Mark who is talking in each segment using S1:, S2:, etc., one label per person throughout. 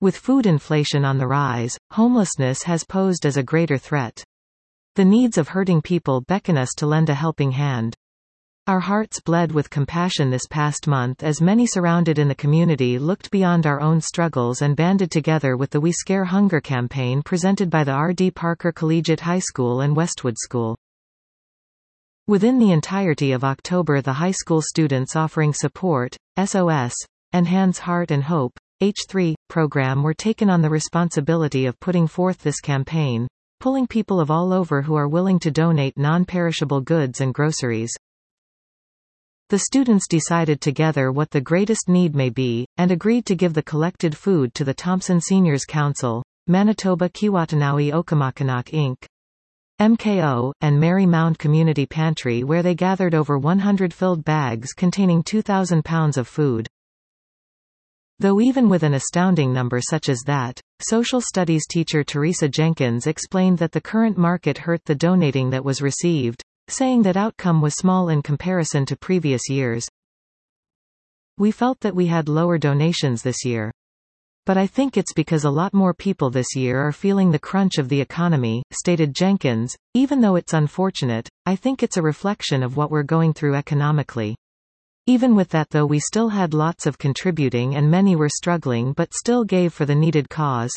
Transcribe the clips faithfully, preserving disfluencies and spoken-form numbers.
S1: With food inflation on the rise, homelessness has posed as a greater threat. The needs of hurting people beckon us to lend a helping hand. Our hearts bled with compassion this past month as many surrounded in the community looked beyond our own struggles and banded together with the We Scare Hunger campaign presented by the R D Parker Collegiate High School and Westwood School. Within the entirety of October, the high school students offering support, S O S, and Hands, Heart and Hope, H three, program were taken on the responsibility of putting forth this campaign, pulling people of all over who are willing to donate non-perishable goods and groceries. The students decided together what the greatest need may be, and agreed to give the collected food to the Thompson Seniors Council, Manitoba Kiiwetinoong Okanagan Incorporated, M K O, and Mary Mound Community Pantry, where they gathered over one hundred filled bags containing two thousand pounds of food. Though even with an astounding number such as that, social studies teacher Teresa Jenkins explained that the current market hurt the donating that was received, saying that outcome was small in comparison to previous years. We felt that we had lower donations this year. But I think it's because a lot more people this year are feeling the crunch of the economy, stated Jenkins. Even though it's unfortunate, I think it's a reflection of what we're going through economically. Even with that though, we still had lots of contributing and many were struggling but still gave for the needed cause.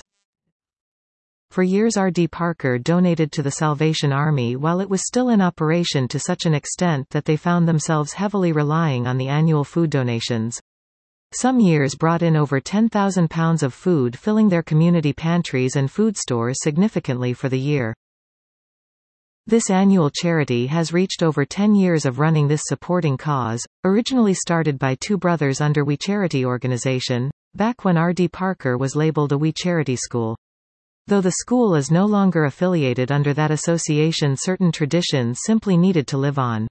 S1: For years R D Parker donated to the Salvation Army while it was still in operation to such an extent that they found themselves heavily relying on the annual food donations. Some years brought in over ten thousand pounds of food, filling their community pantries and food stores significantly for the year. This annual charity has reached over ten years of running this supporting cause, originally started by two brothers under We Charity organization, back when R D Parker was labeled a We Charity school. Though the school is no longer affiliated under that association, certain traditions simply needed to live on.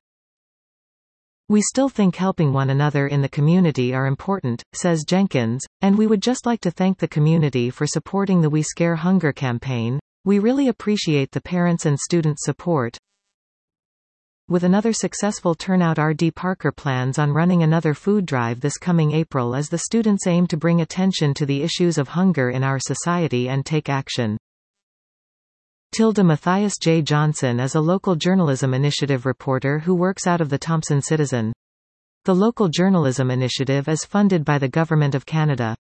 S1: We still think helping one another in the community are important, says Jenkins, and we would just like to thank the community for supporting the We Scare Hunger campaign. We really appreciate the parents and student support. With another successful turnout, R D Parker plans on running another food drive this coming April as the students aim to bring attention to the issues of hunger in our society and take action. Tilda Matthias J. Johnson is a local journalism initiative reporter who works out of the Thompson Citizen. The local journalism initiative is funded by the Government of Canada.